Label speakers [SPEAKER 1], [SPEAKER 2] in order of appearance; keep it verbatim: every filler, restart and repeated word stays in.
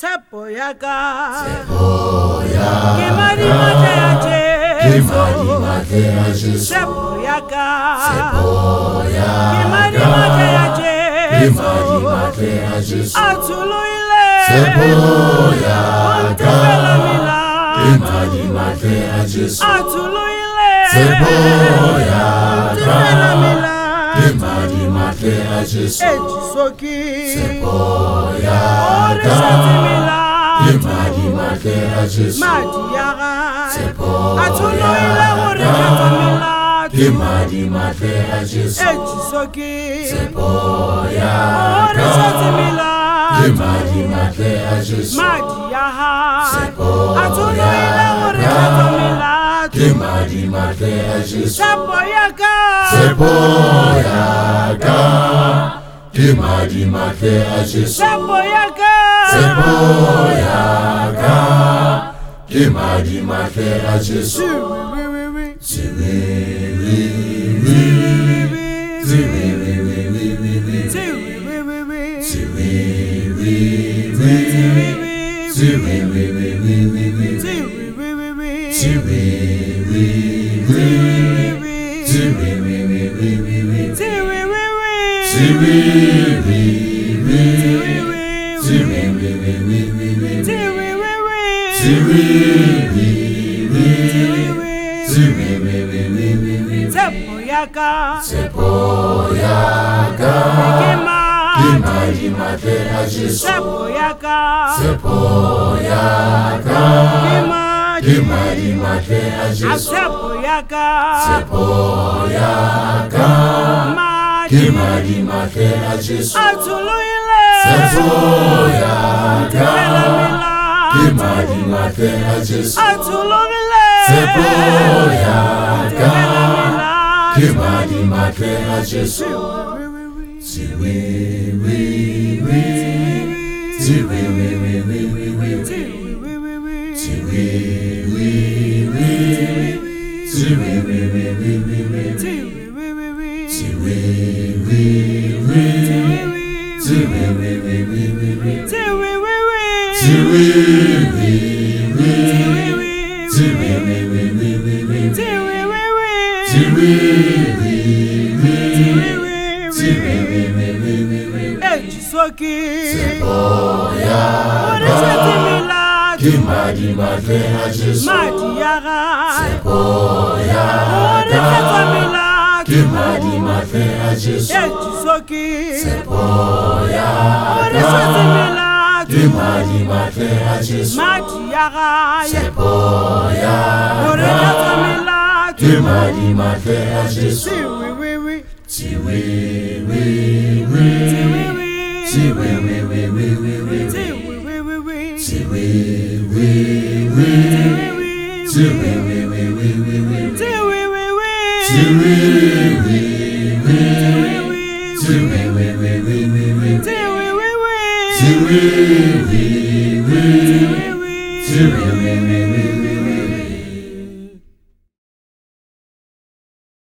[SPEAKER 1] Tepo yaka, Tepo yaka, Kimari mate ya Jesu, Tepo yaka, Tepo yaka, Kimari mate ya Jesu, Atulu ile, Tepo yaka, Kimari mate ya Jesu, Atulu ile, Tepo yaka, Kimari mate ya Jesu, Ejisoki, Tepo yaka, Kimari mate ya Jesu, Madiaga, Tepo yaka, Kimari mate ya Jesu, Ejisoki, Tepo yaka, Kimari mate ya Jesu, Madiaga, Tepo yaka, Kimari mate ya Jesu, Tepo yaka, Tepo yaka, Kimari mate ya Jesu, Tepo yaka, Tepo yaka, Kimari mate ya Jesu, Tepo yaka, Tepo yaka, Kimari mate ya Jesu, Tepo yaka, Tepo yaka, Kimari mate ya Jesu, Tepo yaka, Tepo yaka, Kimari mate ya Jesu, Atulu ile, Tepo yaka, Kimari mate ya Jesu, Atulu ile, Tepo yaka, Kimari mate ya Jesu, Tiwi wi wi, Tiwi wi wi wi wi wi, Tiwi wi wi, Tiwi wi wi wi wi wi, Tiwi wi wi, Tiwi wi wi, Tiwi wi wi wi wi, Tiwi wi wi, Tiwi wi wi, Tiwi wi wi wi wi, Tiwi wi wi, Tiwi wi wi, Tiwi wi wi wi wi, Ejisoki, Tepo yaka, Kimari mate ya Jesu, Madiaga, Tepo yaka, Kimari mate ya Jesu, Ejisoki, Tepo yaka, Kimari mate ya Jesu, Madiaga, Tepo yaka, Kimari mate ya Jesu, Tiwi wi wi, Tiwi wi wi wi wi wi, Tiwi wi wi wi, Tiwi wi wi, Tiwi wi wi wi wi wi, Tiwi wi wi, Tiwi wi wi, Tiwi wi wi wi wi wi, Tiwi wi wi, Tiwi wi wi, Tiwi wi wi wi wi wi.